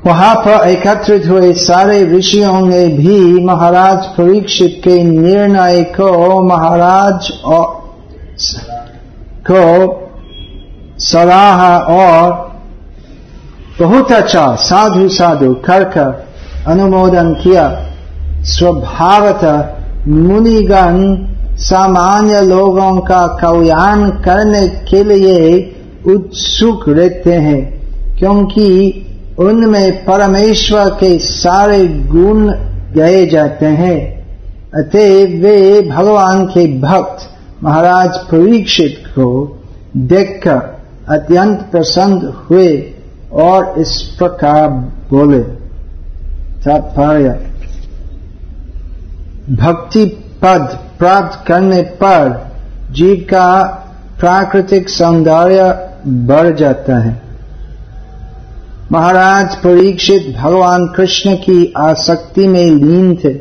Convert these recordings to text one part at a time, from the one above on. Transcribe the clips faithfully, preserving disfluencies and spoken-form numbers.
वहां पर एकत्रित हुए सारे ऋषियों ने भी महाराज परीक्षित के निर्णय को महाराज और को सराहा और बहुत अच्छा साधु साधु कर कर अनुमोदन किया। स्वभावतः मुनिगण सामान्य लोगों का कल्याण करने के लिए उत्सुक रहते हैं, क्योंकि उनमें परमेश्वर के सारे गुण गाए जाते हैं। अतः वे भगवान के भक्त महाराज परीक्षित को देखकर अत्यंत प्रसन्न हुए और इस प्रकार बोले। तात्पर्य, भक्ति पद प्राप्त करने पर जीव का प्राकृतिक सौंदर्य बढ़ जाता है। महाराज परीक्षित भगवान कृष्ण की आसक्ति में लीन थे।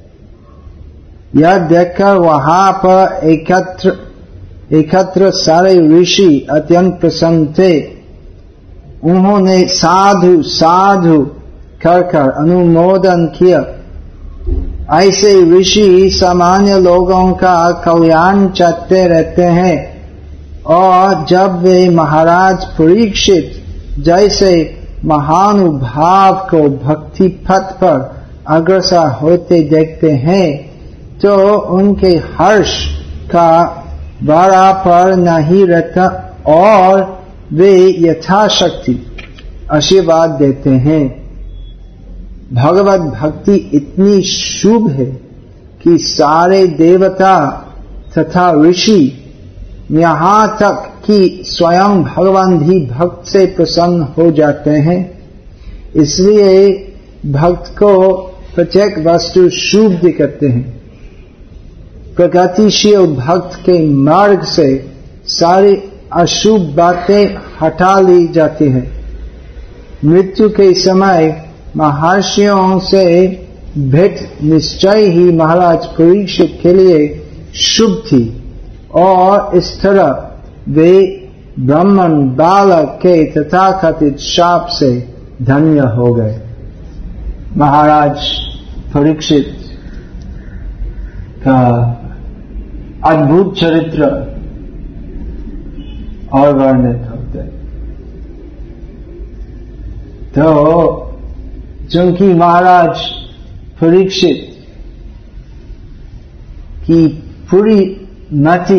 यह देखकर वहां पर एकत्र एकत्र सारे ऋषि अत्यंत प्रसन्न थे। उन्होंने साधु साधु कर कर अनुमोदन किया। ऐसे ऋषि सामान्य लोगों का कल्याण चाहते रहते हैं, और जब वे महाराज परीक्षित जैसे महानुभाव को भक्ति पथ पर अग्रसर होते देखते हैं तो उनके हर्ष का बाड़ा पर नहीं रहता और वे यथाशक्ति आशीर्वाद देते हैं। भगवत भक्ति इतनी शुभ है कि सारे देवता तथा ऋषि, यहाँ तक कि स्वयं भगवान भी भक्त से प्रसन्न हो जाते हैं। इसलिए भक्त को प्रत्येक वस्तु शुभ दिखते हैं। प्रगतिशील भक्त के मार्ग से सारी अशुभ बातें हटा ली जाती हैं। मृत्यु के समय महर्षियों से भेंट निश्चय ही महाराज परीक्षित के लिए शुभ थी, और इस तरह वे ब्राह्मण बालक के तथाकथित शाप से धन्य हो गए। महाराज परीक्षित का अद्भुत चरित्र और वर्णित होते। तो चूंकि महाराज परीक्षित की पूरी मति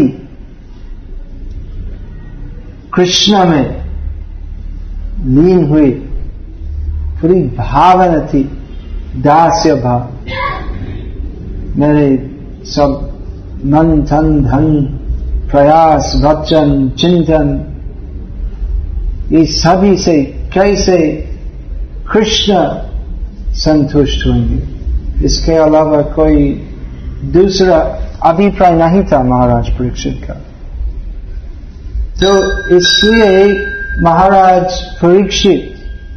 कृष्ण में लीन हुई, पूरी भावना थी दास्य भाव। मेरे सब मन धन धन प्रयास वचन चिंतन ये सभी से कैसे कृष्ण संतुष्ट होंगे, इसके अलावा कोई दूसरा अभिप्राय नहीं था महाराज परीक्षित का। तो इसलिए महाराज परीक्षित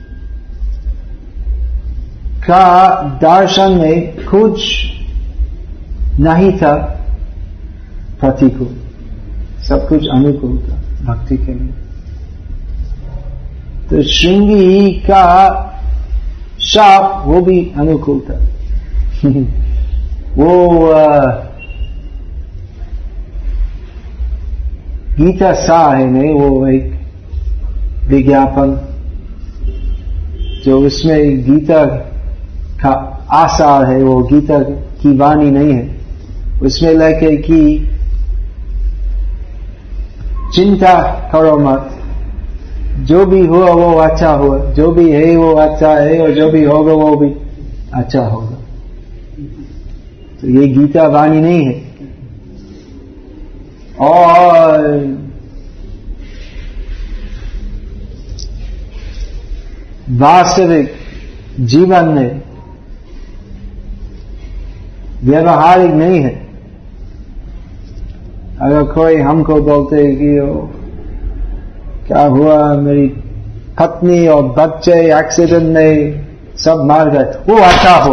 का दर्शन में कुछ नहीं था प्रतिकूल, सब कुछ अनुकूल था भक्ति के लिए। तो श्रृंगी का शाप वो भी अनुकूल था। वो आ, गीता सा है नहीं, वो एक विज्ञापन जो उसमें गीता का आसार है, वो गीता की वाणी नहीं है। उसमें लिखे कि चिंता करो मत, जो भी हुआ वो अच्छा हुआ, जो भी है वो अच्छा है, और जो भी होगा वो भी अच्छा होगा। तो ये गीता वाणी नहीं है। और वास्तविक जीवन में व्यवहारिक नहीं है। अगर कोई हमको बोलते है कि ओ, क्या हुआ, मेरी पत्नी और बच्चे एक्सीडेंट में सब मार गए, वो अच्छा हुआ।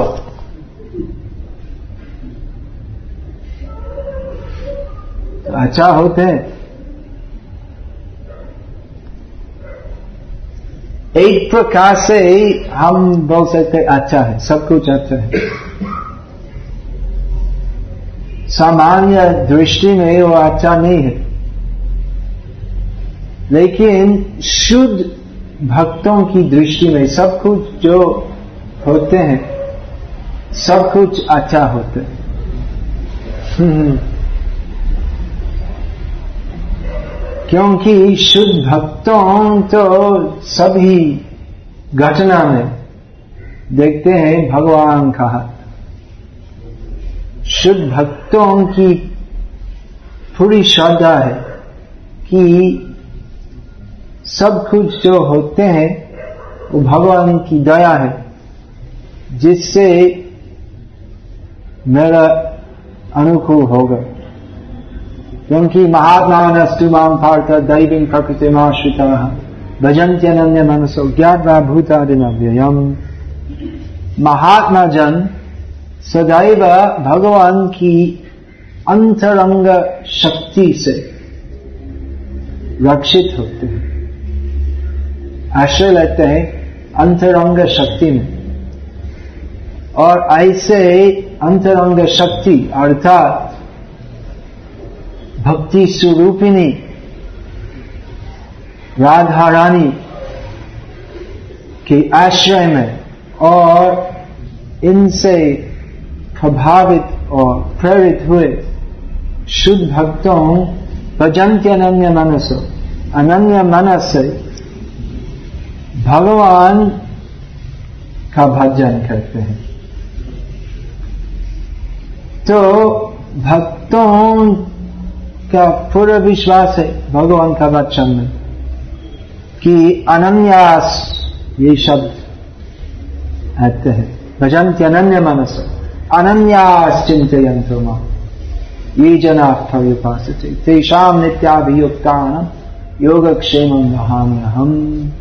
तो अच्छा होते हैं। एक प्रकार से हम बोल सकते अच्छा है, सब कुछ अच्छा है। सामान्य दृष्टि में वो अच्छा नहीं है, लेकिन शुद्ध भक्तों की दृष्टि में सब कुछ जो होते हैं सब कुछ अच्छा होते हैं। क्योंकि शुद्ध भक्तों तो सभी घटना में देखते हैं भगवान का हाथ। शुद्ध भक्तों की पूरी श्रद्धा है कि सब कुछ जो होते हैं वो भगवान की दया है, जिससे मेरा अनुकूल होगा। क्योंकि महात्मा नस्तु मां पार्थ दैवीं प्रकृतिमाश्रिताः भजन्त्यनन्य मनसो ज्ञात्वा भूतादिनव्ययम्। महात्मा जन सदैव भगवान की अंतरंग शक्ति से रक्षित होते हैं, आश्रय लेते हैं अंतरंग शक्ति में। और ऐसे अंतरंग शक्ति अर्थात भक्ति स्वरूपिणी राधा रानी के आश्रय में और इनसे प्रभावित और प्रेरित हुए शुद्ध भक्तों भजन्ति अनन्य मनसो, अनन्य मनस से भगवान का भजन करते हैं। तो भक्तों का पूरा विश्वास है भगवान का वचन में कि अनन्यास ये शब्द आते हैं, भजन्ति अनन्य मनसो अनन्यास चिन्तयन्तो मां ये जना पर्युपासते तेषां नित्याभियुक्तानां योगक्षेमं वहाम्यहम्।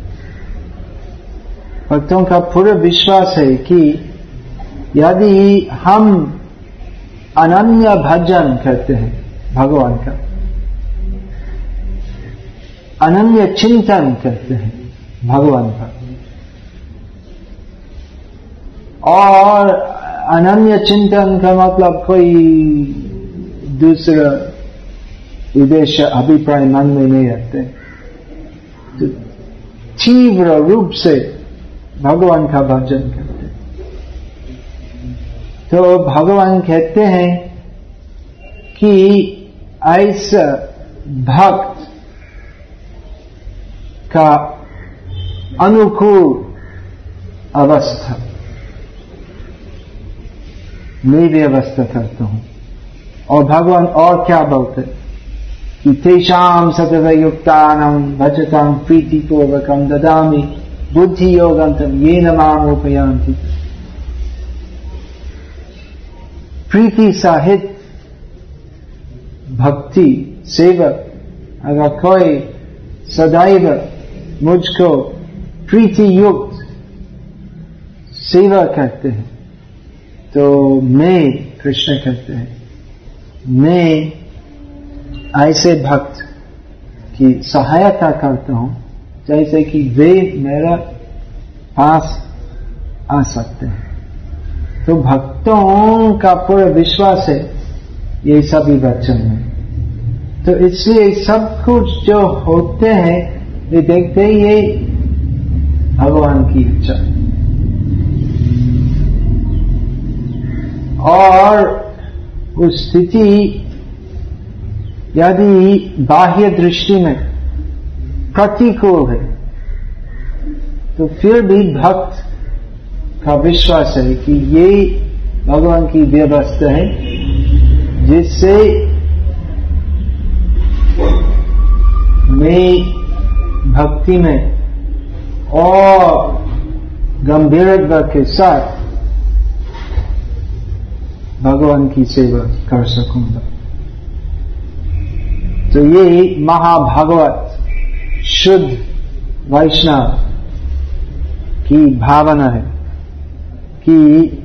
भक्तों का पूरा विश्वास है कि यदि हम अनन्य भजन करते हैं भगवान का, अनन्य चिंतन करते हैं भगवान का, और अनन्य चिंतन का मतलब कोई दूसरा उद्देश्य अभिप्राय मन में नहीं रखते, तो तीव्र रूप से भगवान का भजन करते हैं। तो भगवान कहते हैं कि ऐसा भक्त का अनुकूल अवस्था मैं भी अवस्था करता हूं। और भगवान और क्या बोलते कि तेषां सतत युक्तानां भजतां प्रीतिपूर्वकं ददामि बुद्धि योगंतम येन माम् उपयान्ति। प्रीति सहित भक्ति सेवक अगर कोई सदैव मुझको प्रीति युक्त सेवा करते हैं तो मैं, कृष्ण कहते हैं, मैं ऐसे भक्त की सहायता करता हूं जैसे कि वे मेरा पास आ सकते हैं। तो भक्तों का पूरा विश्वास है ये सभी वचन में। तो इसलिए सब कुछ जो होते हैं वे देखते हैं ये भगवान की इच्छा, और उस स्थिति यदि बाह्य दृष्टि में प्रतिकूल है तो फिर भी भक्त का विश्वास है कि ये भगवान की व्यवस्था है जिससे मैं भक्ति में और गंभीरता के साथ भगवान की सेवा कर सकूंगा। तो ये महाभागवत शुद्ध वैष्णव की भावना है कि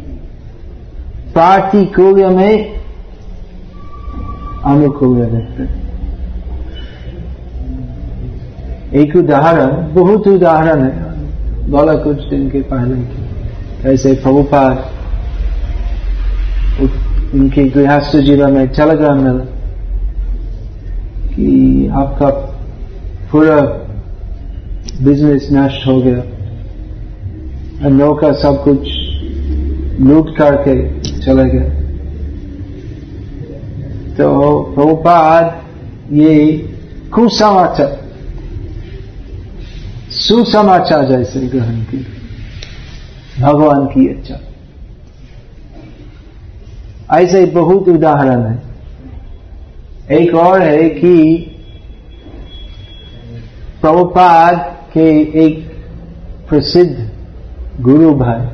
प्रतिकूल में अनुकूल रहते। एक उदाहरण, बहुत उदाहरण है, बोला कुछ दिन के पहले कि ऐसे प्रभुपाद उनके गृहस्थ जीवन में टेलीग्राम मिला कि आपका पूरा बिजनेस नष्ट हो गया, नौकर सब कुछ लूट करके चले गए। तो प्रभुपाद ये कुसमाचार सुसमाचार जैसे ग्रहण की भगवान की इच्छा। ऐसे बहुत उदाहरण है। एक और है कि प्रभुपाद के एक प्रसिद्ध गुरु भाई,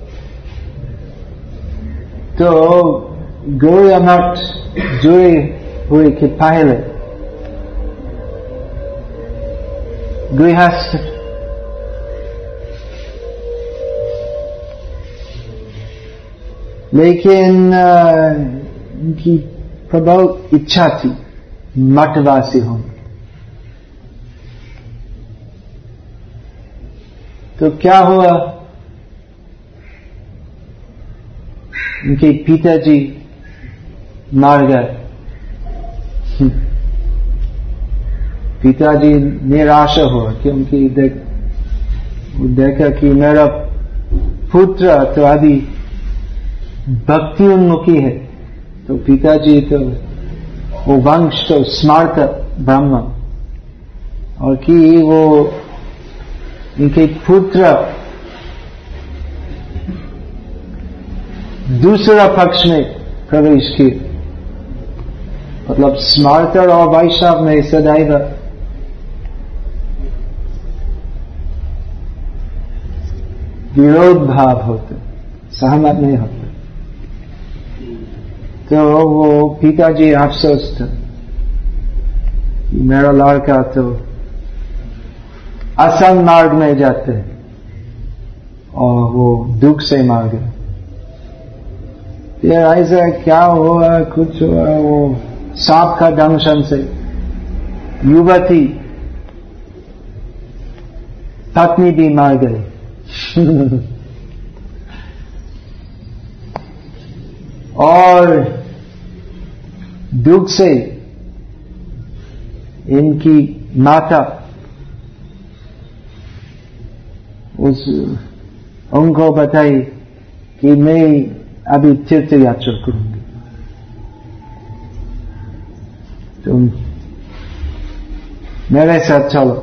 तो गौड़िया मठ जुड़े हुए के पहले गृहस्थ लेकिन उनकी प्रबल इच्छा थी मठवासी होने। तो क्या हुआ, उनके पिताजी मार गए। पिताजी निराशा हुआ क्योंकि देख देखा कि मेरा पुत्र तो अभी भक्ति उन्मुखी है, तो पिताजी तो वो वंश तो स्मार्त ब्राह्मण, और कि वो इनके पुत्र दूसरा पक्ष में प्रवेश किए, मतलब स्मार्त और वैष्णव में सदैव विरोध भाव होते, सहमत नहीं होते। तो वो पिताजी अफसोस था मेरा लड़का तो असंग मार्ग में जाते हैं, और वो दुख से मार गए। फिर ऐसा क्या हुआ, कुछ हुआ, वो सांप का दंशन से युवती पत्नी भी मार गई। और दुख से इनकी माता उस उनको बताई कि मैं अभी तीर्थ यात्रा करूंगी, तुम मेरे साथ चलो।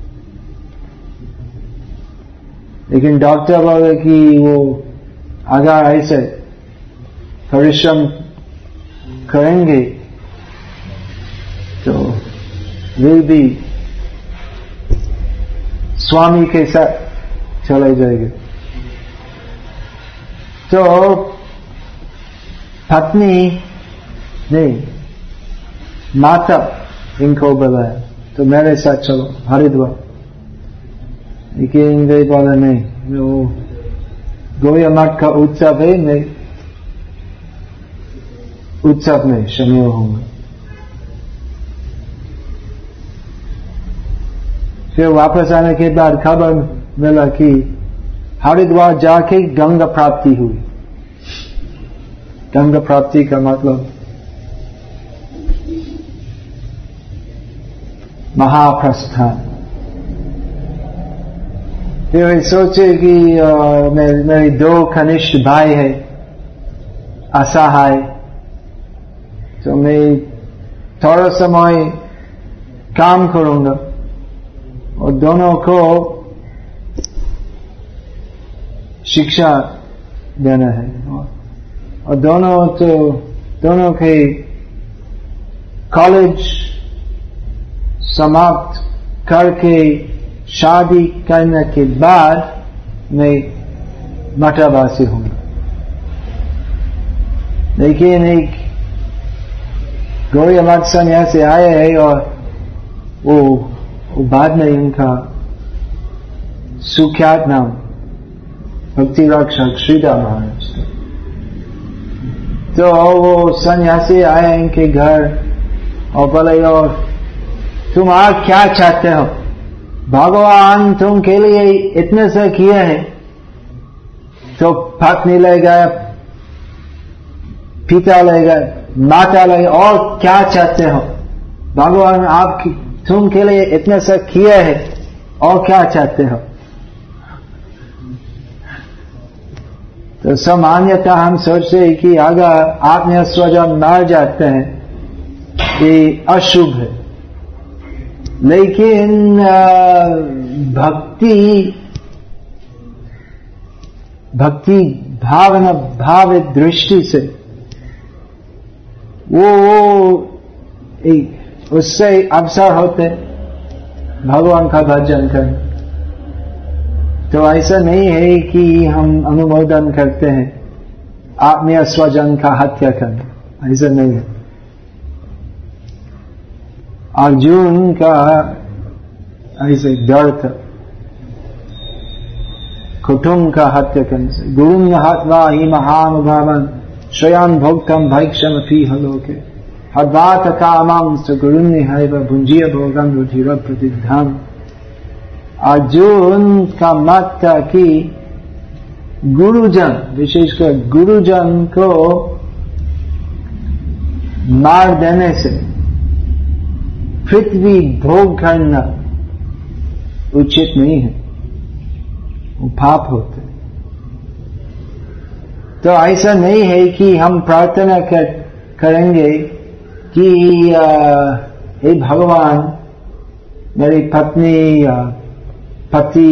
लेकिन डॉक्टर बोले कि वो अगर ऐसे परिश्रम करेंगे तो वे भी स्वामी के साथ चले जाएंगे। तो पत्नी नहीं, माता इनको बुलाया, तो मेरे साथ चलो हरिद्वार। लेकिन वे बोले नहीं, वो गौड़िया मठ का उत्सव है, मैं उत्सव में शामिल होंगे। फिर वापस आने के बाद खबर मिला कि हरिद्वार जाके गंगा प्राप्ति हुई। गंगा प्राप्ति का मतलब महाप्रस्थान। फिर सोचे कि मेरे, मेरे दो कनिष्ठ भाई है असहाय, तो मैं थोड़ा समय काम करूंगा और दोनों को शिक्षा देना है, और दोनों तो दोनों के कॉलेज समाप्त करके शादी करने के बाद मैं मठवासी हूंगा। लेकिन एक गौड़िया मठ सन्यासी आए हैं, और वो, वो बाद में इनका सुख्यात नाम भक्ति रक्षक श्रीदास महाराज। तो वो सन्यासी आए इनके घर और बोले, और तुम आज क्या चाहते हो? भगवान तुमके लिए इतने से किया है, तो पत्नी ले गए, पिता ले गए, माता ले गए, और क्या चाहते हो? भगवान आप तुमके लिए इतने से किया है, और क्या चाहते हो? तो सामान्यतः हम सोचते हैं कि अगर आत्मीय स्वजन मर जाते हैं ये अशुभ है, लेकिन भक्ति भक्ति भावना भाव दृष्टि से वो उससे अवसर होते भगवान का भजन करने। तो ऐसा नहीं है कि हम अनुमोदन करते हैं आत्मीय स्वजन का हत्या करना, ऐसा नहीं है। अर्जुन का ऐसे डर था कुटुंब का हत्या करने से। गुरुम हत्वा ही महानुभावन श्रेयान भोक्तम भैक्षम फी हलोके हद्वात कामं स गुरुन्नि हैव भुंजीय भोगम रुधिर प्रतिधाम। अर्जुन का मत था कि गुरुजन, विशेषकर गुरुजन को मार देने से पृथ्वी भोग करना उचित नहीं है, वो पाप होते। तो ऐसा नहीं है कि हम प्रार्थना कर, करेंगे कि हे भगवान मेरी पत्नी या पति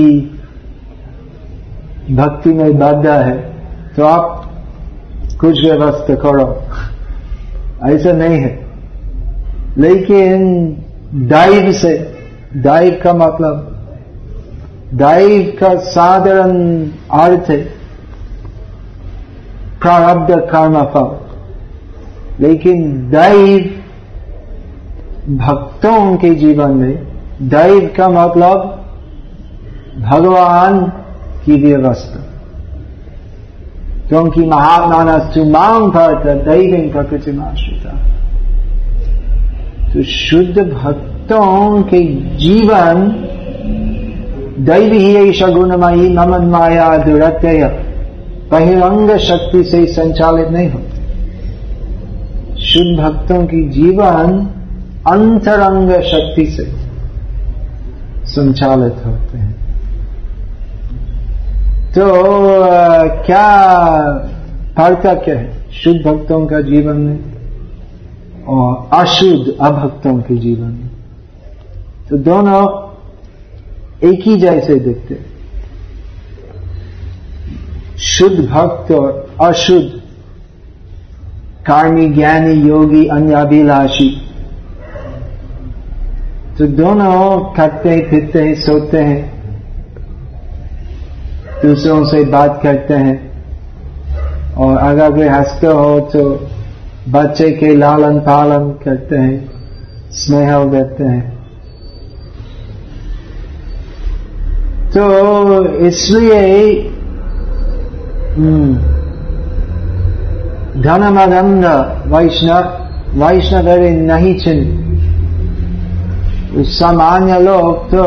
भक्ति में बाधा है तो आप कुछ व्यवस्था करो, ऐसा नहीं है। लेकिन दैव से, दैव का मतलब, दैव का साधारण अर्थ है प्रारब्ध कर्म फल, लेकिन दैव भक्तों के जीवन में दैव का मतलब भगवान की व्यवस्था, क्योंकि महात्मानस्तु मां भरत दैवीं प्रकृतिमाश्रिता। तो शुद्ध भक्तों के जीवन दैवी ही ऐसा गुणमयी ममन माया दुरत्यय बहिरंग शक्ति से संचालित नहीं होते। शुद्ध भक्तों की जीवन अंतरंग शक्ति से संचालित होते हैं। तो आ, क्या पार्थक्य है शुद्ध भक्तों का जीवन में और अशुद्ध अभक्तों के जीवन में? तो दोनों एक ही जैसे दिखते, शुद्ध भक्त और अशुद्ध, कर्मी ज्ञानी योगी अन्याभिलाषी। तो दोनों खाते पीते हैं, सोते हैं, दूसरों से बात करते हैं, और अगर गृहस्थ हो तो बच्चे के लालन पालन करते हैं, स्नेह देते हैं। तो इसलिए धनमदंड वैष्णव वैष्णव नहीं चिन्ह। सामान्य लोग तो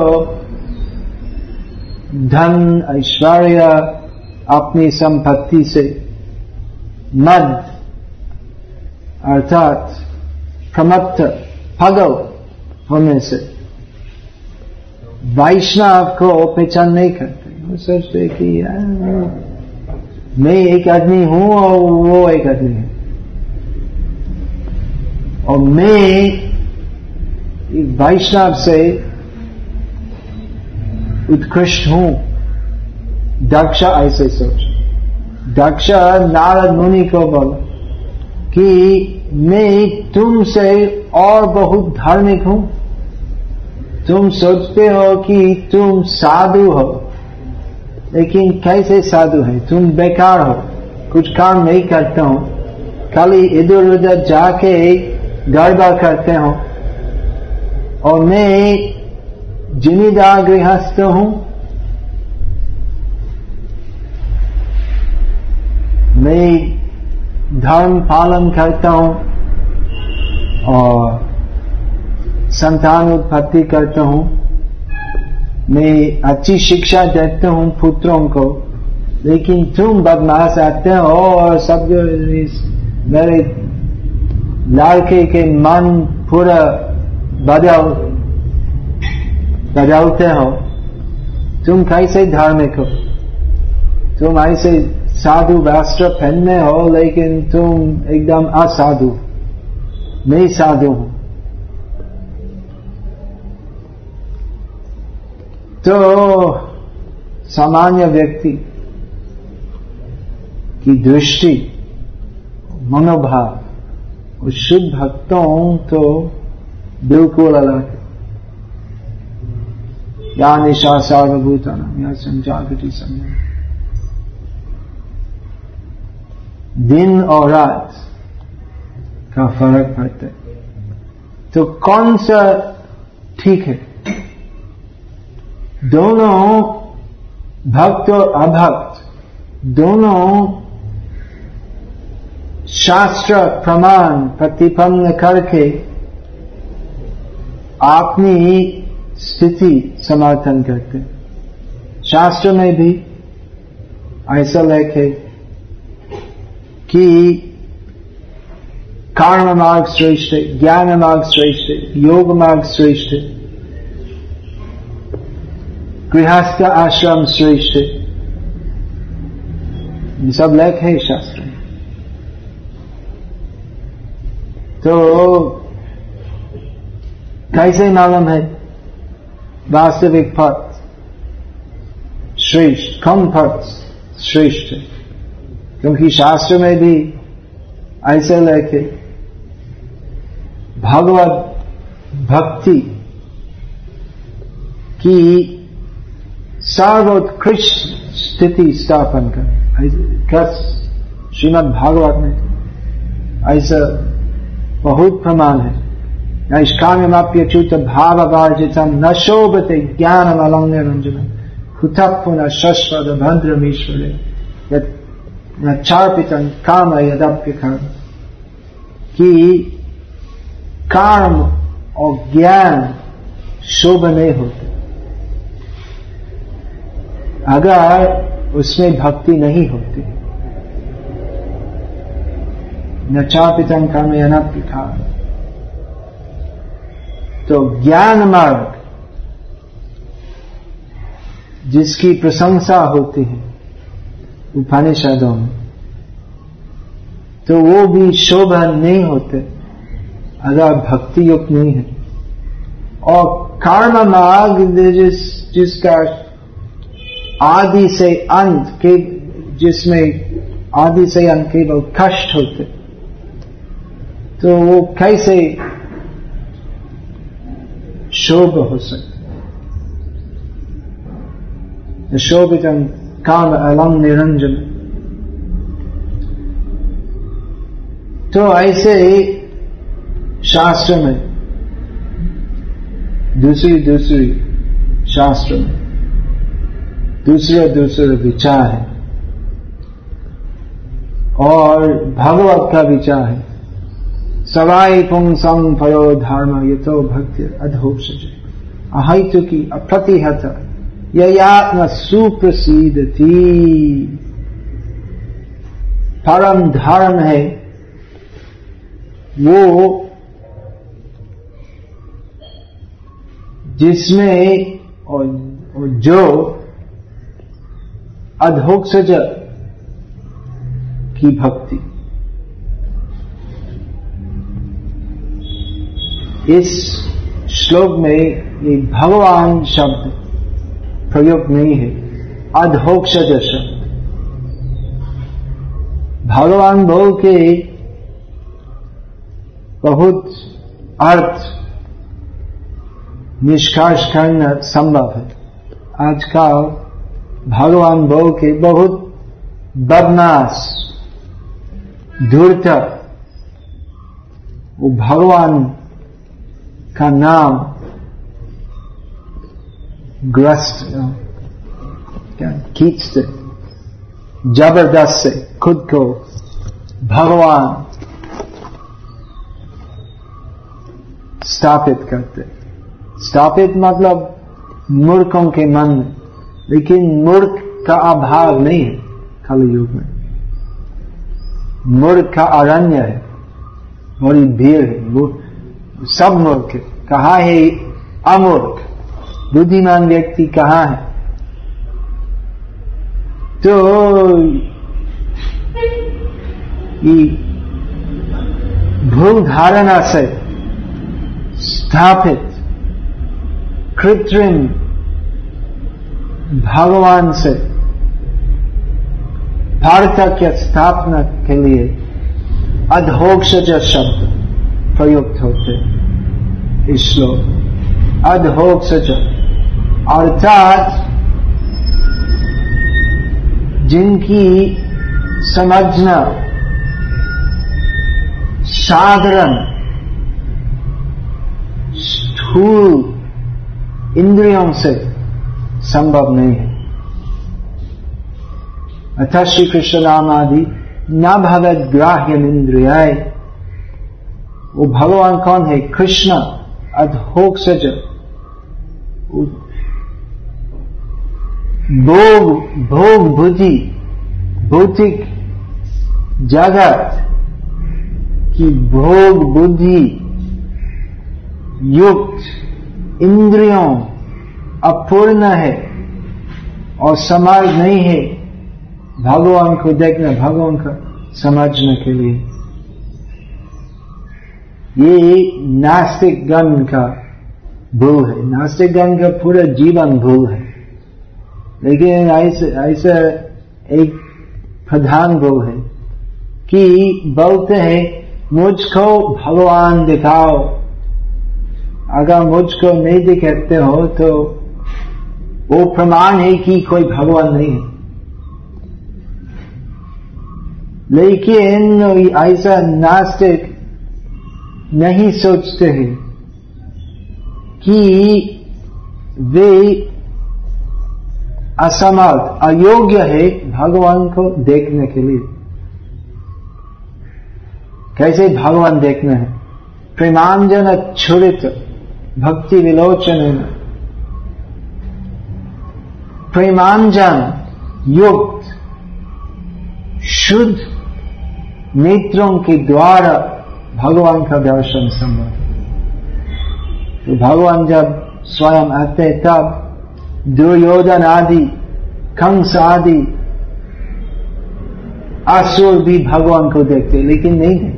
धन ऐश्वर्य अपनी संपत्ति से मद अर्थात प्रमत्त पागल होने से वैष्णव को पहचान नहीं करते। वो सोचते कि मैं एक आदमी हूं और वो एक आदमी है, और मैं वैष्णव से उत्कृष्ट हूं। दक्ष ऐसे सोच, दक्ष नारद मुनि को बोला कि मैं तुमसे और बहुत धार्मिक हूं। तुम सोचते हो कि तुम साधु हो, लेकिन कैसे साधु है? तुम बेकार हो, कुछ काम नहीं करते हो, खाली इधर उधर जाके गड़बड़ करते हो, और मैं जिम्मेदार गृहस्थ हूं। मैं धर्म पालन करता हूं और संतान उत्पत्ति करता हूं, मैं अच्छी शिक्षा देता हूं पुत्रों को, लेकिन तुम बदमाश आते हो और सब मेरे लड़के के मन पूरा बदल बदलते हो, तुम कैसे धार्मिक हो? तुम ऐसे साधु वस्त्र पहनने हो लेकिन तुम एकदम असाधु। मैं साधु हूं। तो सामान्य व्यक्ति की दृष्टि, मनोभाव उस शुद्ध भक्तों तो बिल्कुल अलग है। या निशा सार्वभूतानां या संजागृति संयम। दिन और रात का फर्क पड़ता है। तो कौन सा ठीक है? दोनों भक्त और अभक्त दोनों शास्त्र प्रमाण प्रतिपन्न करके अपनी स्थिति समर्थन करते। शास्त्र में भी ऐसा लिखे कि कर्म मार्ग श्रेष्ठ है, ज्ञान मार्ग श्रेष्ठ है, योग मार्ग श्रेष्ठ है, गृहस्थ आश्रम श्रेष्ठ है। ये सब लेख है शास्त्र में। तो कैसे मालूम है वास्तविक पथ श्रेष्ठ, कौन पथ श्रेष्ठ है? क्योंकि शास्त्र में भी ऐसे लिखे भगवत भक्ति की सर्वोत्कृष्ट स्थिति स्थापन कर। श्रीमद् भागवत में ऐसा बहुत प्रमाण है। नैष्काम्यमप्यच्युत भाववार्जितम न शोभते ज्ञानमलंघ्य रंजनम कुतः पुनः शश्वत भद्रमीश्वरे यत् न चार्पितं काम यदप्य कर्म। कि कर्म और ज्ञान शोभ नहीं होते अगर उसमें भक्ति नहीं होती। न चार्पितं कर्म यदप्य कर्म। तो ज्ञान मार्ग जिसकी प्रशंसा होती है उपनिषदों में, तो वो भी शोभा नहीं होते अगर भक्ति युक्त नहीं है। और कर्म मार्ग जिस जिसका आदि से अंत के जिसमें आदि से अंत केवल कष्ट होते, तो वो कैसे शोभ हो सकते? शोभितं काम अलंघ्य निरंजन। तो ऐसे शास्त्र में दूसरी दूसरी शास्त्र में दूसरे दूसरे विचार है और भगवत का विचार है। सवाई पुंसं परो धर्म यतो भक्ति अधोक्षज अहैतुकी अप्रतिहत ययात्म सुप्रसिद्धति। परम धर्म है वो जिसमें और, और जो अधोक्षज की भक्ति। इस श्लोक में ये भगवान शब्द प्रयोग नहीं है, अधोक्षज शब्द। भगवान बोल के बहुत अर्थ निष्कर्ष करना संभव है। आजकल भगवान बोल के बहुत बदमाश धूर्त वो भगवान का नाम ग्रस्त क्या खींचते जबरदस्त से खुद को भगवान स्थापित करते। स्थापित मतलब मूर्खों के मन में, लेकिन मूर्ख का अभाव नहीं है कलि युग में। मूर्ख का अरण्य है, बड़ी भीड़ है, वो सब मूर्ख है। कहाँ है अमूर्ख? बुद्धिमान व्यक्ति कहाँ है? तो ये भूल धारणा से स्थापित कृत्रिम भगवान से पार्थक्य स्थापना के लिए अधोक्षज शब्द प्रयुक्त होते इस श्लोक। अधोक्षज अर्थात जिनकी समझना साधारण स्थूल इंद्रियों से संभव नहीं है। अतः श्री कृष्ण नाम आदि न भगवद ग्राह्यम इंद्रियाय। वो भगवान कौन है? कृष्ण अधोक्षज, भोग भोग बुद्धि भौतिक जगत की भोग बुद्धि युक्त इंद्रियों अपूर्ण है और समझ नहीं है भगवान को देखना, भगवान का समझने के लिए। ये नास्तिक गण का भूल है। नास्तिक गण का पूरा जीवन भूल है, लेकिन ऐसे ऐसा एक प्रधान भूल है कि बोलते हैं मुझको भगवान दिखाओ, अगर मुझको नहीं दिखाते हो तो वो प्रमाण है कि कोई भगवान नहीं है। लेकिन ऐसा नास्तिक नहीं सोचते हैं कि वे असमर्थ अयोग्य है भगवान को देखने के लिए। कैसे भगवान देखना है? प्रेमांजन छुरित भक्ति विलोचन, प्रेमांजन युक्त शुद्ध नेत्रों के द्वारा भगवान का दर्शन संभव। तो भगवान जब स्वयं आते तब दुर्योधन आदि कंस आदि असुर भी भगवान को देखते, लेकिन नहीं देखते।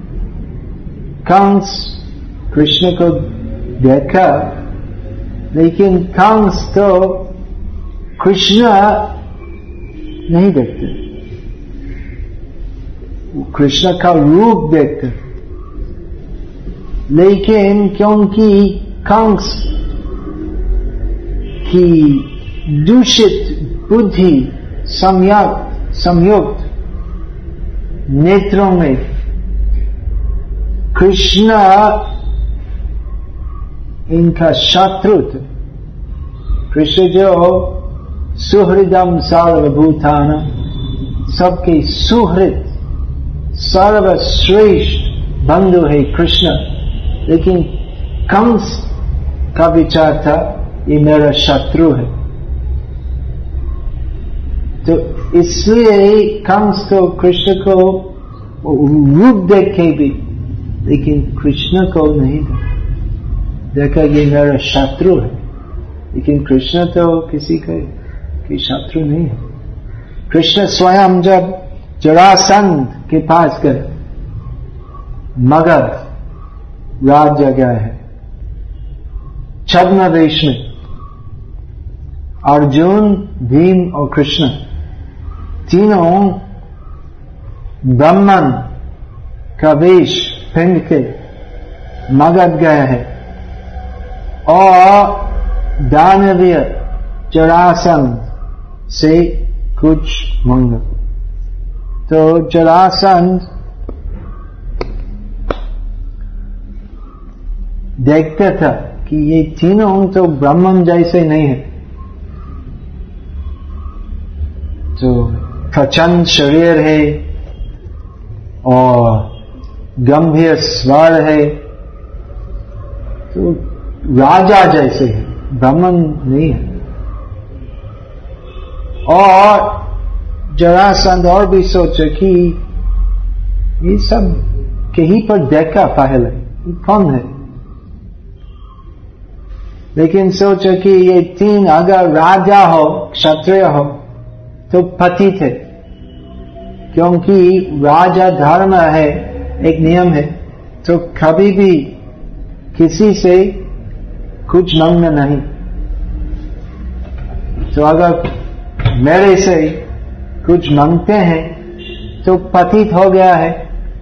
कंस कृष्ण को देखा, लेकिन कंस तो कृष्ण नहीं देखते, कृष्ण का रूप देखते। लेकिन क्योंकि कंस की दूषित बुद्धि संयुक्त संयुक्त नेत्रों में कृष्ण इनका शत्रु थे। कृष्ण जो सुहृदम सर्वभूतानां, सबके सुहृद सर्वश्रेष्ठ बंधु है कृष्ण। लेकिन कंस का विचार था ये मेरा शत्रु है, तो इसलिए कंस तो कृष्ण को रूप देखे भी, लेकिन कृष्ण को नहीं देखा ये मेरा शत्रु है। लेकिन कृष्ण तो किसी का की शत्रु नहीं है। कृष्ण स्वयं जब जरासंध के पास गए, मगध राज्य गया है, छद्म वेश में, अर्जुन भीम और कृष्ण तीनों ब्राह्मण का वेश पहन के मगध गए हैं और दानवीय जरासंध से कुछ मांगा। तो जरासंध देखता था कि ये तीनों तो ब्राह्मण जैसे नहीं है, तो प्रचंड शरीर है और गंभीर स्वर है, तो राजा जैसे है, ब्राह्मण नहीं है। और जरासंध और भी सोचा कि ये सब कहीं पर देखा पहले, कौन है, लेकिन सोचा कि ये तीन अगर राजा हो, क्षत्रिय हो तो पति थे, क्योंकि राजा धर्म है, एक नियम है, तो कभी भी किसी से कुछ मांगना नहीं। तो अगर मेरे से कुछ मांगते हैं तो पतित हो गया है,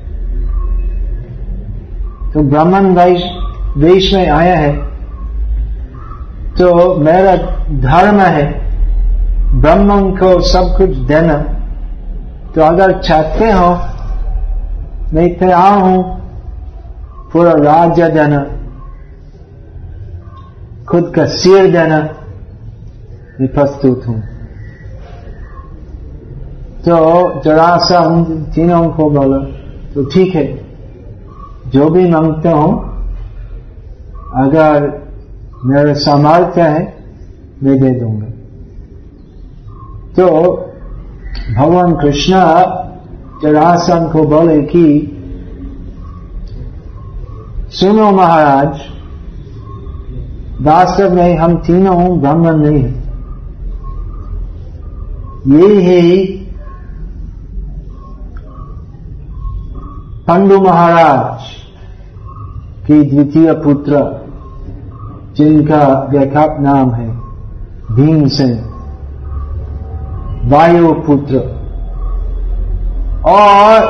तो ब्राह्मण वेश में आया है, तो मेरा धर्म है ब्राह्मण को सब कुछ देना। तो अगर चाहते हो मैं तैयार हूं पूरा राज्य देना, खुद का सिर देना, मैं प्रस्तुत हूं। तो जरासंध तीनों को बोला तो ठीक है, जो भी मांगते हो, अगर मेरा सामर्थ्य है मैं दे दूंगा। तो भगवान कृष्ण जरासंध को बोले कि सुनो महाराज, वास्तव में हम तीनों ब्राह्मण नहीं हैं। ये ही पांडु महाराज की द्वितीय पुत्र, जिनका व्याख्यात नाम है भीमसेन, वायु पुत्र, और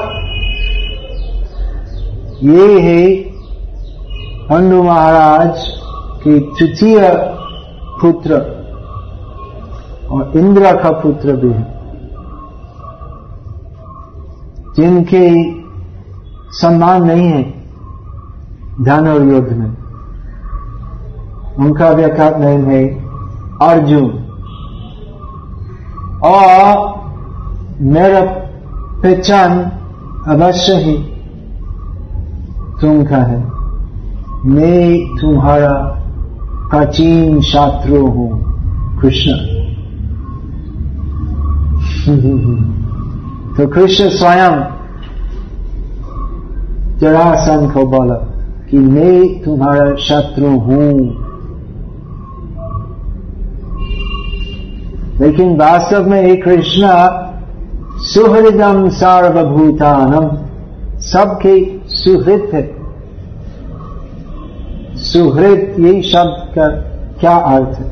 ये है पांडु महाराज के तृतीय पुत्र और इंद्र का पुत्र भी है, जिनके सम्मान नहीं है धन और युद्ध में। उनका व्याख्यात नाम है अर्जुन। और मेरा पहचान अवश्य ही तुम का है, मैं तुम्हारा प्राचीन शत्रु हूं, कृष्ण। तो कृष्ण स्वयं जरासंध को बोला कि मैं तुम्हारा शत्रु हूं, लेकिन वास्तव में एक कृष्ण सुहृदम सर्वभूतानम, सबके सुहृद है। सुहृद ये शब्द का क्या अर्थ है?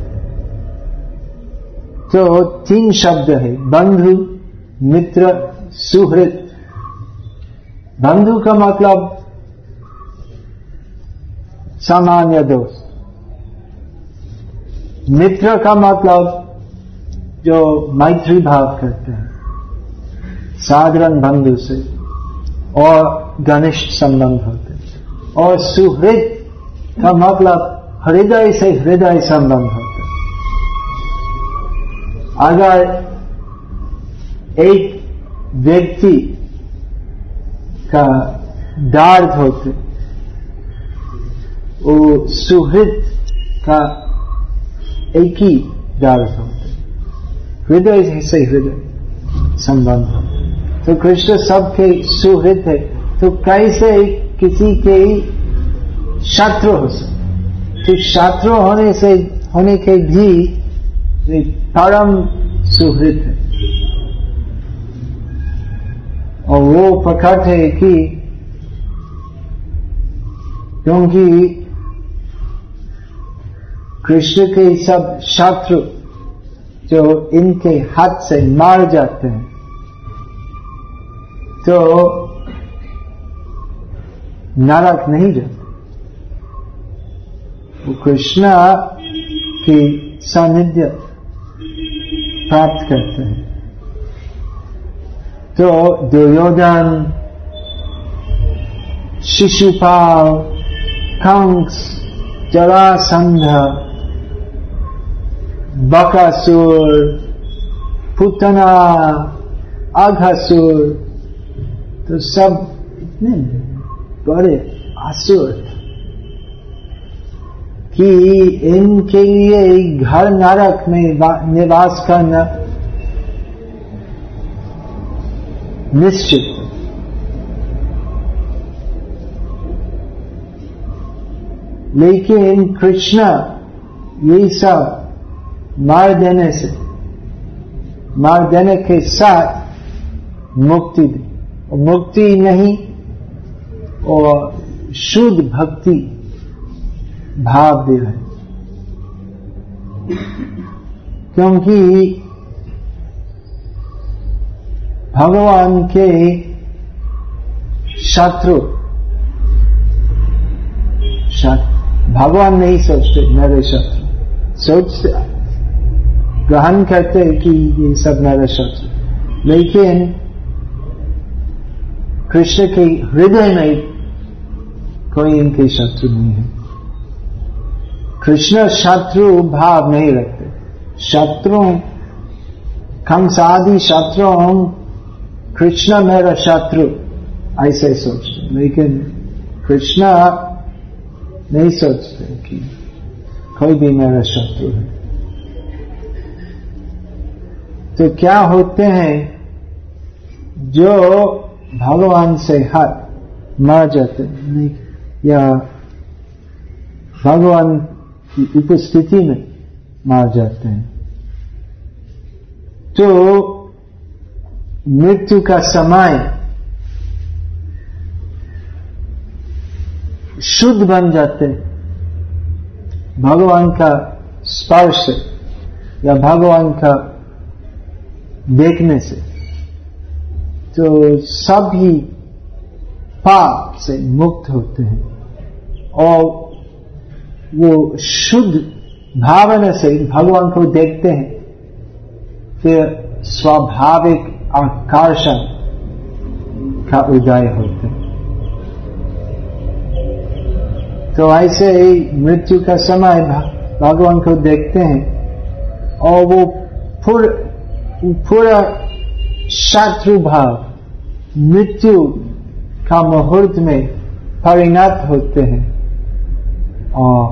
तो तीन शब्द है, बंधु, मित्र, सुहृद। बंधु का मतलब सामान्य दोस्त, मित्र का मतलब जो मैत्री भाव करते हैं साधारण बंधु से और घनिष्ठ संबंध होते हैं, और सुहृद का मतलब हृदय से हृदय संबंध होता है। अगर एक व्यक्ति का दर्द होते, वो सुहृद का एक ही दर्द होते, हृदय से हृदय संबंध। तो कृष्ण सबके सुहृद है, तो कैसे किसी के शत्रु हो सकते? तो शत्रु होने से होने के भी परम सुहृद है। और वो प्रकट है कि क्योंकि कृष्ण के सब शत्रु जो इनके हाथ से मार जाते हैं, तो नरक नहीं जाते, वो कृष्ण की सानिध्य प्राप्त करते हैं। तो दुर्योधन, शिशुपाल, कंस, जरासंध, बकासुर, पुतना, अघासुर, तो सब इतने बड़े असुर कि इनके लिए घर नरक में निवास करना निश्चित। लेकिन कृष्ण ये सब मार देने से मार देने के साथ मुक्ति दे, और मुक्ति नहीं और शुद्ध भक्ति भाव दे रहे, क्योंकि भगवान के शत्रु भगवान नहीं सोचते मेरे शत्रु, सोचते ग्रहण करते कि ये सब मेरे शत्रु, लेकिन कृष्ण के हृदय में कोई इनके शत्रु नहीं है। कृष्ण शत्रु भाव नहीं रखते। शत्रु कंस आदि शत्रुओं कृष्ण मेरा शत्रु ऐसे सोचते, लेकिन कृष्ण नहीं सोचते कि कोई भी मेरा शत्रु है। तो क्या होते हैं जो भगवान से हट मर जाते हैं या भगवान की उपस्थिति में मर जाते हैं, तो मृत्यु का समय शुद्ध बन जाते भगवान का स्पर्श से या भगवान का देखने से, तो सभी पाप से मुक्त होते हैं और वो शुद्ध भावना से भगवान को देखते हैं, फिर स्वाभाविक आकर्षण का उदय होते हैं। तो ऐसे ही मृत्यु का समय भगवान को देखते हैं और वो पूरा पूरा शत्रु भाव मृत्यु का मुहूर्त में परिणत होते हैं और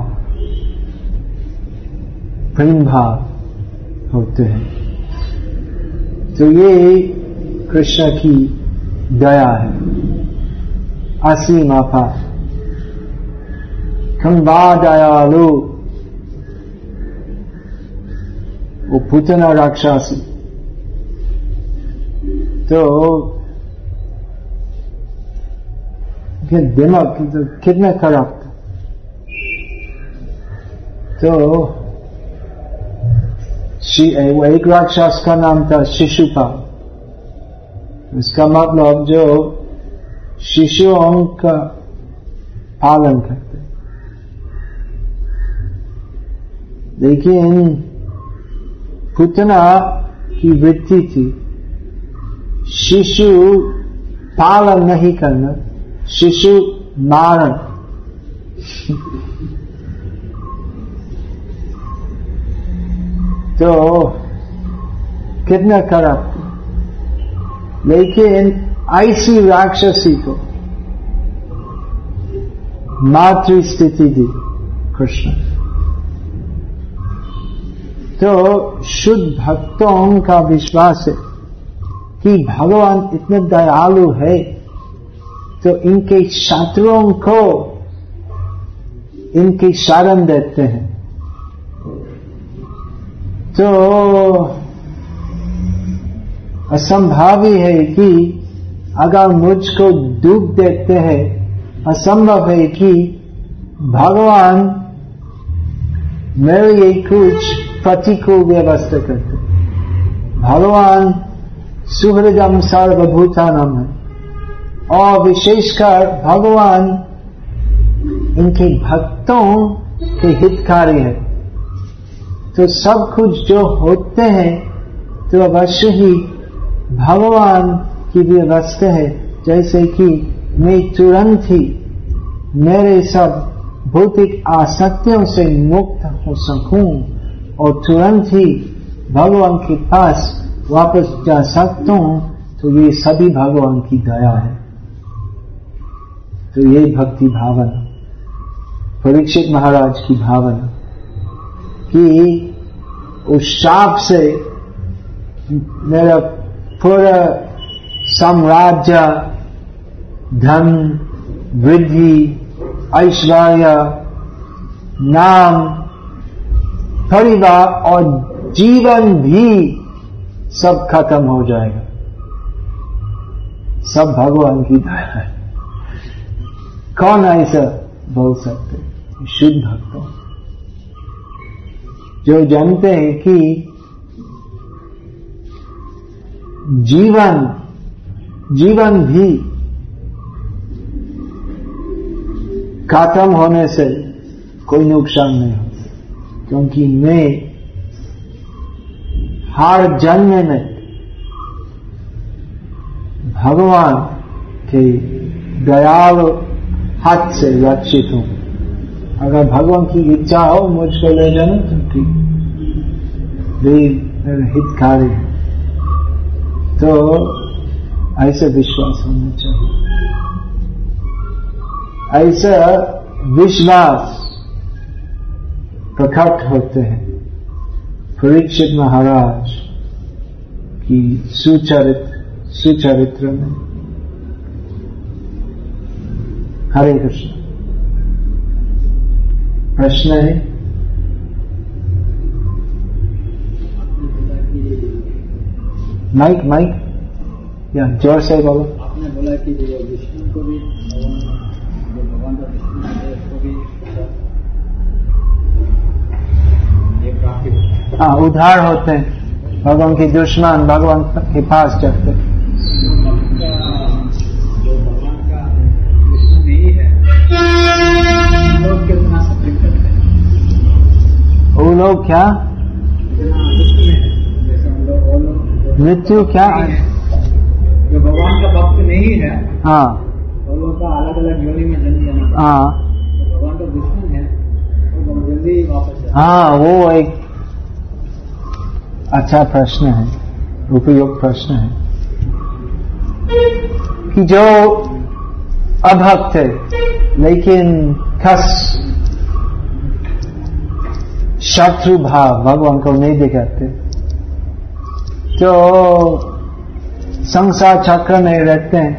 प्रेम भाव होते हैं। तो ये कृष्ण की दया है, असीम अपार। खंबा दयालु, वो पुतना राक्षसी, तो दिमाग तो कितना खराब था। तो वो एक राक्षस का नाम था शिशुपाल। इसका मतलब जो शिशुओं का पालन करते, लेकिन पुतना की वृत्ति थी शिशु पालन नहीं करना, शिशु मारण। तो कितना खराब थी। लेकिन ऐसी राक्षसी को मातृ स्थिति दी कृष्ण। तो शुद्ध भक्तों का विश्वास है कि भगवान इतने दयालु है, तो इनके शत्रुओं को इनकी शरण देते हैं। तो असंभव है कि अगर मुझको दुख देते हैं, असंभव है कि भगवान मेरे लिए कुछ प्रतिकूल व्यवस्था करते। भगवान सुहृदम सर्वभूतानां है और विशेषकर भगवान इनके भक्तों के हितकारी है। तो सब कुछ जो होते हैं तो अवश्य ही भगवान की व्यवस्था है, जैसे कि मैं तुरंत ही मेरे सब भौतिक आसक्तियों से मुक्त हो सकूं और तुरंत ही भगवान के पास वापस जा सकता हूं। तो ये सभी भगवान की दया है। तो ये भक्ति भावना। परीक्षित महाराज की भावना कि उस शाप से मेरा पूरा साम्राज्य, धन, वृद्धि, ऐश्वर्य, नाम, परिवार और जीवन भी सब खत्म हो जाएगा। सब भगवान की दया है। कौन ऐसा बोल सकते? शुद्ध भक्तों जो जानते हैं कि जीवन जीवन भी खत्म होने से कोई नुकसान नहीं होता, क्योंकि मैं हर जन्म में भगवान के दयालु हाथ से रक्षित हूं। अगर भगवान की इच्छा हो मुझको ले जाना तो ठीक, वे मेरे हितकारी है, तो ऐसा विश्वास होना चाहिए। ऐसा विश्वास प्रकट होते हैं परीक्षित महाराज की सुचरित्र सुचरित्र में। हरे कृष्ण। प्रश्न है? माइक माइक या जोर से बोलो। आपने बोला कि विष्णु को भी भगवान का विष्णु है, उसको भी ये प्राप्ति होता है। हाँ, उद्धार होते हैं। भगवान के दुश्मन भगवान के पास जाते हैं। जो भगवान का विष्णु नहीं है, लोग कितना सफरिंग करते हैं? वो लोग क्या कितना दुख में है, जैसे हम लोग और लोग मृत्यु क्या है? जो भगवान का भक्त नहीं है, हाँ वो लोग का अलग अलग योनि में जन्म लेना पड़ता है। हाँ तो भगवान का दुश्मन है तो वो जल्दी वापस जाए। हाँ, वो एक अच्छा प्रश्न है, उपयुक्त प्रश्न है कि जो अभक्त है लेकिन खस शत्रु भाव भगवान को नहीं दिखाते, तो संसार चक्र में रहते हैं,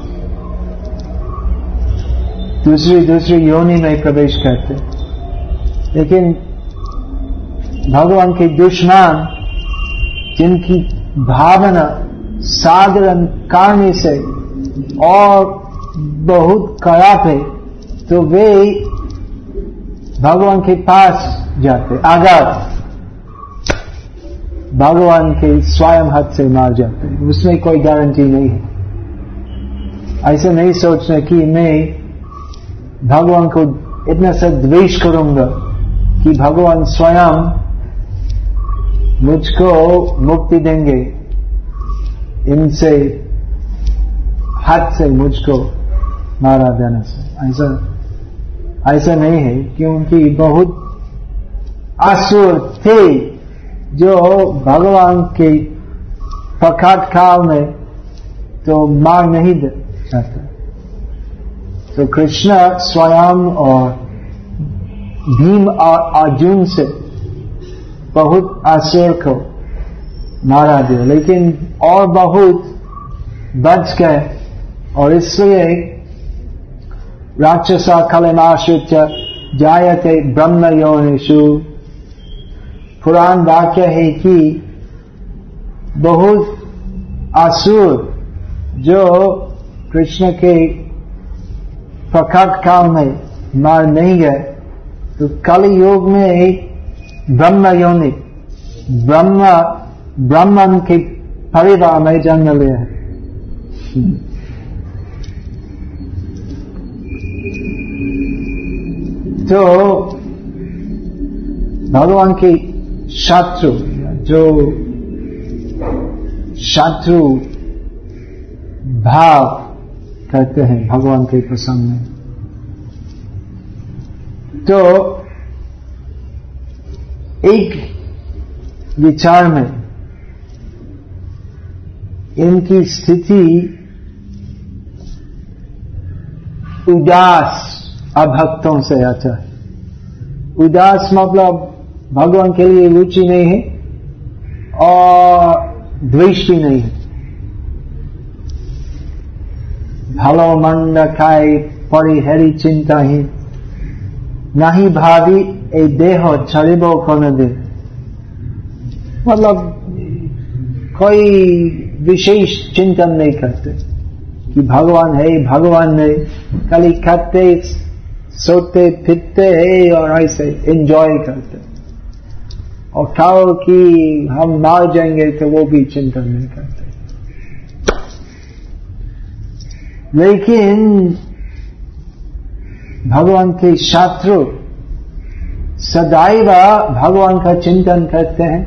दूसरी दूसरी योनि में प्रवेश करते। लेकिन भगवान के दुश्मन जिनकी भावना साधारण करने से और बहुत खराब है, तो वे भगवान के पास जाते, अगर भगवान के स्वयं हाथ से मार जाते हैं। उसमें कोई गारंटी नहीं है। ऐसे नहीं सोचना कि मैं भगवान को इतना सा द्वेष करूंगा कि भगवान स्वयं मुझको मुक्ति देंगे इनसे हाथ से मुझको मारा देने से। ऐसा ऐसा नहीं है, क्योंकि बहुत असुर थे जो भगवान के प्रकट काल में तो मार नहीं जाते। तो कृष्ण स्वयं और भीम और अर्जुन से बहुत असुर को मारा दिया, लेकिन और बहुत बच गए, और इसलिए राक्षसा कलेमाश्रित जायते ब्रह्म योनिषु। पुराण वाक्य है कि बहुत असुर जो कृष्ण के प्रकट काल में मार नहीं गए, तो कलि युग में एक ब्रह्म योनि ब्रह्म ब्राह्मण के परिवार में जन्म लिया है। तो भगवान के शत्रु जो शत्रु भाव कहते हैं भगवान के प्रसंग में, तो एक विचार में इनकी स्थिति उदास अभक्तों से आता है। उदास मतलब भगवान के लिए रुचि नहीं है और द्वेष भी नहीं है। भालो मंद खाए परिहरी चिंताहीन, नहीं भावी ए देह छड़िब कोन दिन। मतलब कोई विशेष चिंतन नहीं करते कि भगवान है भगवान नहीं, खाली खाते सोते फिरते है और ऐसे एंजॉय करते, और खाओ कि हम मार जाएंगे तो वो भी चिंतन नहीं करते। लेकिन भगवान के शत्रु सदैव भगवान का चिंतन करते हैं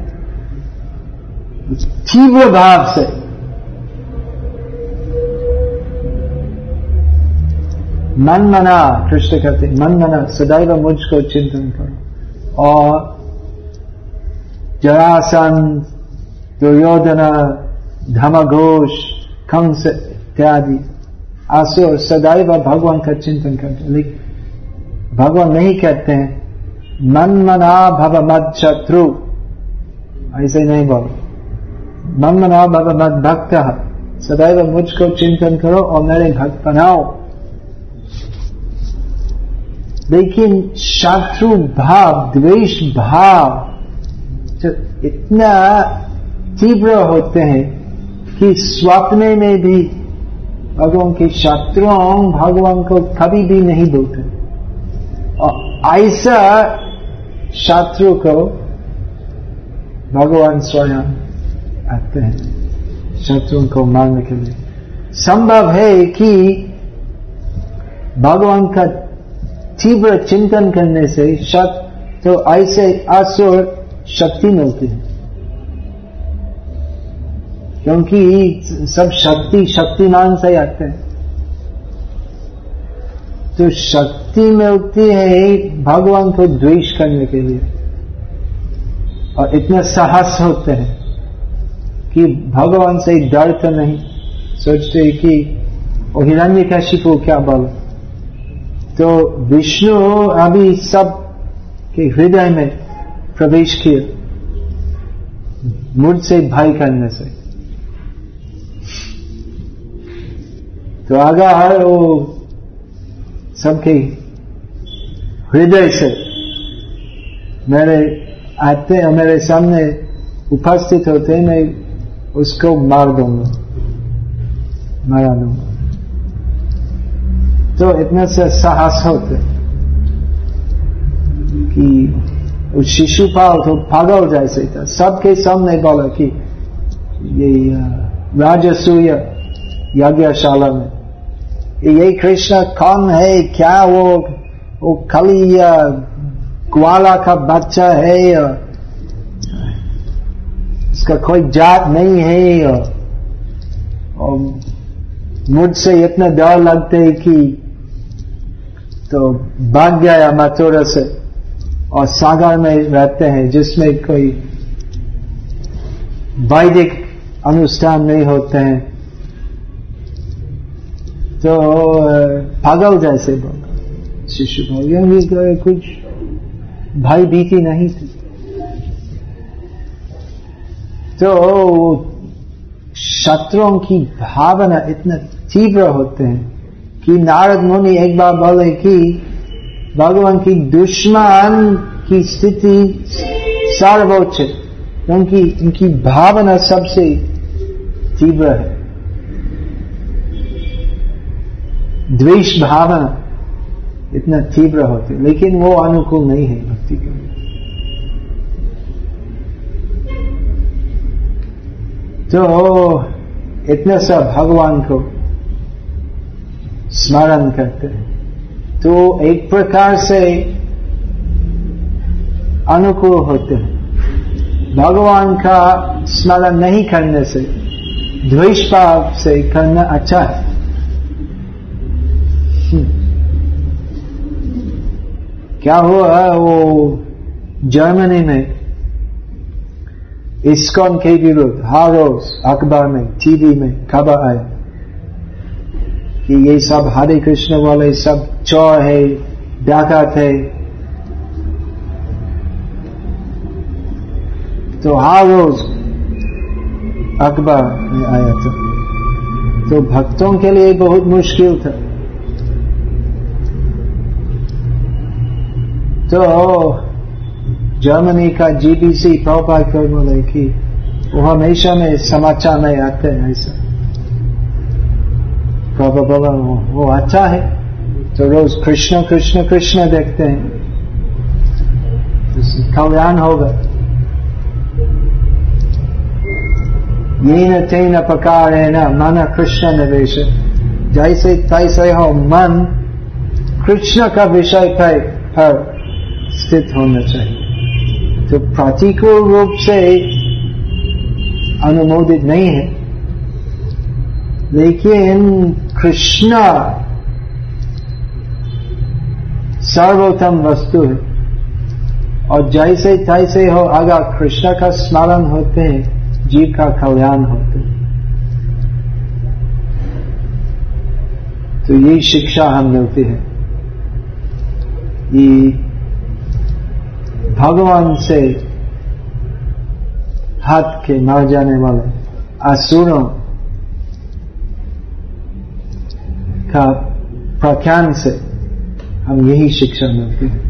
तीव्र भाव से। मन मना, कृष्ण कहते मन मना सदैव मुझको चिंतन करो। और जरासंध, दुर्योधन, धर्मघोष, कंस इत्यादि असुर सदैव भगवान का चिंतन करते हैं। लेकिन भगवान नहीं कहते हैं मन मना भव मद शत्रु, ऐसे नहीं बोलो। मन मना भव मद भक्त, सदैव मुझको चिंतन करो और मेरे भक्त बनाओ। लेकिन शत्रु भाव, द्वेष भाव जो इतना तीव्र होते हैं कि स्वप्न में भी भगवान के शत्रुओं भगवान को कभी भी नहीं बोलते। और ऐसा शत्रु को भगवान स्वयं आते हैं शत्रुओं को मारने के लिए। संभव है कि भगवान का तीव्र चिंतन करने से शत तो ऐसे असुर शक्ति मिलती है, क्योंकि सब शक्ति शक्तिमान से आते हैं। तो शक्ति मिलती है भगवान को द्वेष करने के लिए, और इतना साहस होते हैं कि भगवान से डरते नहीं, सोचते कि वो हिरण्यकशिपु क्या बोले। तो विष्णु अभी सब के हृदय में प्रवेश किया मुझसे भय करने से। तो अगर वो सबके हृदय से मेरे आते और मेरे सामने उपस्थित होते, मैं उसको मार दूंगा, मारा दूंगा। तो इतने से साहस होते कि उस शिशुपाल तो पागल जैसे था, सबके सामने बोला कि ये राजसूय यज्ञशाला में ये कृष्ण कौन है, क्या वो वो खाली ग्वाला का बच्चा है, इसका कोई जात नहीं है, और, और मुझसे इतना डर लगते है कि तो भाग गया मथुरा से और सागर में रहते हैं जिसमें कोई वैदिक अनुष्ठान नहीं होते हैं। तो पागल जैसे बोला शिशु भाव, कुछ भय भीति नहीं थी। तो शत्रुओं की भावना इतना तीव्र होते हैं कि नारद मुनि एक बार बोले कि भगवान की दुश्मन की स्थिति सर्वोच्च, क्योंकि इनकी भावना सबसे तीव्र है। द्वेष भावना इतना तीव्र होती है, लेकिन वो अनुकूल नहीं है भक्ति के लिए। तो इतने सा भगवान को स्मरण करते हैं तो एक प्रकार से अनुकूल होते हैं। भगवान का स्मरण नहीं करने से, द्वेष भाव से करना अच्छा है। क्या हुआ, वो जर्मनी में इस्कॉन के विरुद्ध हर रोज अखबार में, टीवी में खबर आए कि ये सब हरे कृष्ण वाले सब चोर है, डाकत है, तो हर रोज अखबार में आया था। तो भक्तों के लिए बहुत मुश्किल था। तो जर्मनी का जीबीसी प्रभुपाद को बोले कि वो हमेशा में समाचार में आते हैं ऐसा। प्रभु बोला वो अच्छा है, तो रोज कृष्ण कृष्ण कृष्ण देखते हैं, कल्याण होगा। येन तेन प्रकारेण मन कृष्ण निवेश, जैसे तैसे हो मन कृष्ण का विषय पर, पर स्थित होना चाहिए। तो प्रतिकूल रूप से अनुमोदित नहीं है, लेकिन कृष्ण सर्वोत्तम वस्तु है। और जैसे तैसे हो अगर कृष्ण का स्मरण होते हैं, जीव का कल्याण होते हैं। तो यही शिक्षा हम मिलती है। ये भगवान से हट के मर जाने वाले असुरों का प्रख्यान से हम यही शिक्षा मिलती है।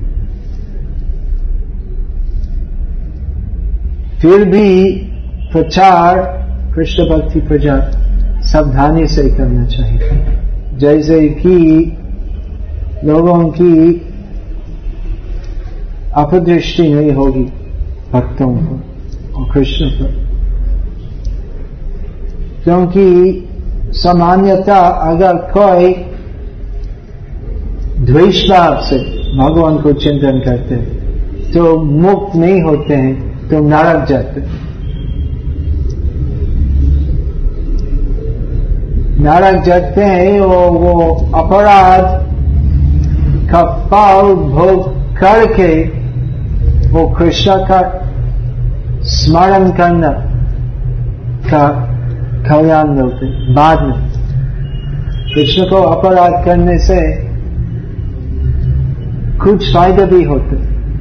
फिर भी प्रचार, कृष्ण भक्ति प्रचार सावधानी से करना चाहिए, जैसे कि लोगों की अपदृष्टि नहीं होगी भक्तों पर और कृष्ण पर। क्योंकि सामान्यतः अगर कोई द्वेष भाव से भगवान को चिंतन करते हैं तो मुक्त नहीं होते हैं, तो नरक जाते हैं। नरक जाते हैं और वो अपराध का फल भोग करके वो कृष्ण का स्मरण करना का कल्याण मिलते। बाद में कृष्ण को अपराध करने से कुछ फायदे भी होते,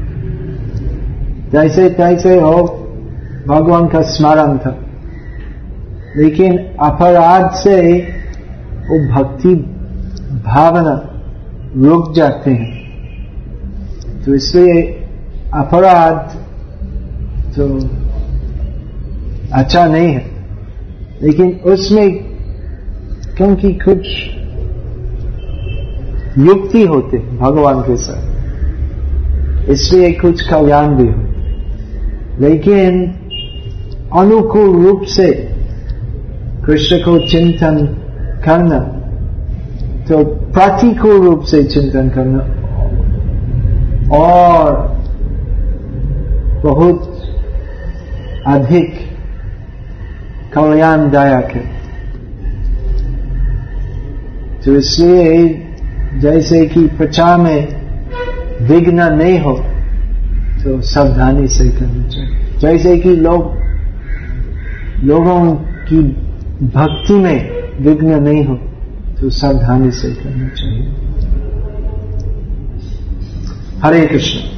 जैसे तैसे हो भगवान का स्मरण था, लेकिन अपराध से वो भक्ति भावना रुक जाते हैं। तो इसलिए अपराध तो अच्छा नहीं है, लेकिन उसमें क्योंकि कुछ युक्ति होते भगवान के साथ, इसलिए कुछ कल्याण भी हो। लेकिन अनुकूल रूप से कृष्ण को चिंतन करना, तो प्रतिकूल रूप से चिंतन करना और बहुत अधिक कल्याणदायक है। तो इसलिए जैसे कि प्रचार में विघ्न नहीं हो तो सावधानी से करना चाहिए। जैसे कि लोग लोगों की भक्ति में विघ्न नहीं हो तो सावधानी से करना चाहिए। हरे कृष्ण।